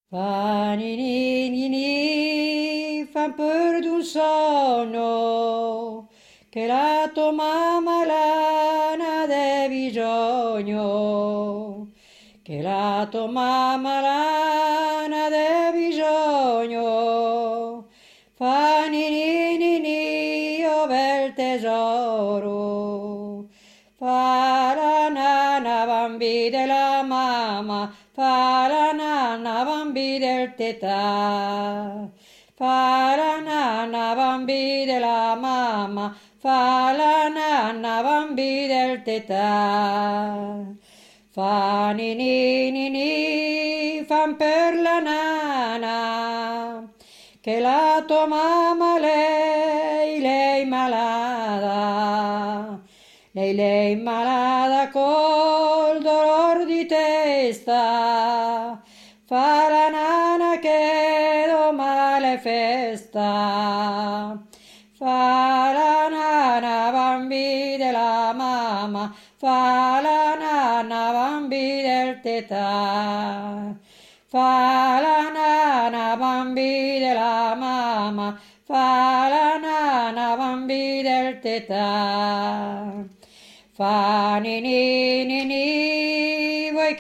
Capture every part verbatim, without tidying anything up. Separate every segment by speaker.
Speaker 1: Fa ni ni ni ni, fa un peu d'un sonno, che la tua mamma l'ha de bisogno, che la tua mamma l'ha de bisogno. Fa ni ni ni ni, oh bel tesoro, fa la nana bambi della mamma, fa la nana bambi del tetà, fa la nana bambi della mamma, fa la nana bambi del tetà. Fa ni ni ni ni, fan per la nana, che la tua mamma lei, lei malata, lei, lei malata col dolor di testa, fa la nana che domani è festa, fa la nana bambi della mamma, fa la nana bambi del tetà, fa la nana bambi della mamma, fa la nana bambi del tetà. Fa ni ni ni ni, voi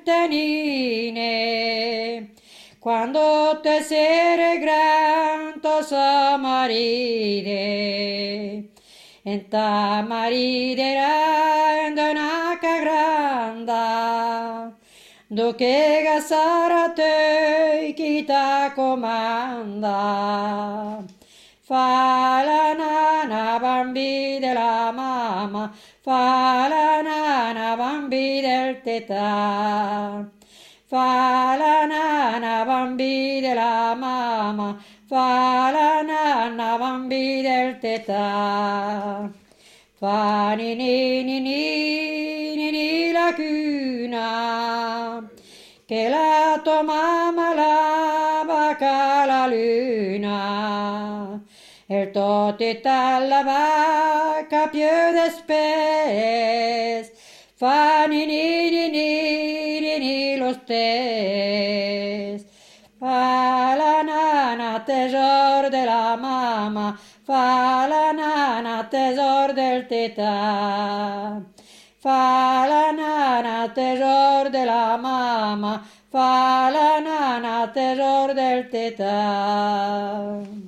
Speaker 1: cantanine, quando te sere gran to sa maride, en ta maridera en donaca granda, do che gasara te chi ta comanda. Fa la nana bambi della mamma, fa la nana bambi del tetà, fa la nana bambi della mamma, fa la nana bambi del tetà. Fa ni ni ni ni ni ni la cuna, che la tua mamma lava la luna, el tote la vaca più despes, fa ni ni ni ni ni ni lo stes, fa la nana tesor de la mamma, fa la nana tesor del tetà, fa la nana tesor de la mamma, fa la nana tesor del tetà.